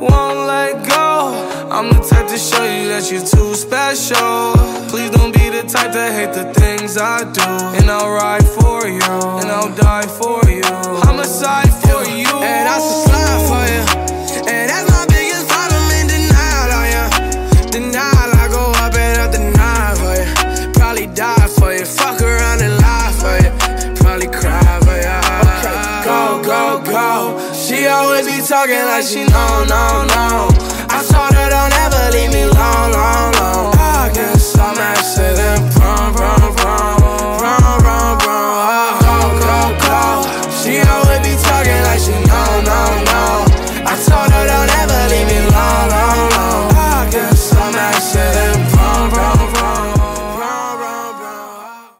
won't let go. I'm the type to show you that you're too special. Please don't be the type to hate the things I do. And I'll ride for you, and I'll die for you. Homicide for you, and I should slide for you. And that's my biggest problem, in denial on ya. Denial, I go up and up the night for you. Probably die for you, fuck around and lie for you. Probably cry for you. Okay, go, go, go. She always be talking like she know. I told her don't ever leave me long. I guess I'm accident prone.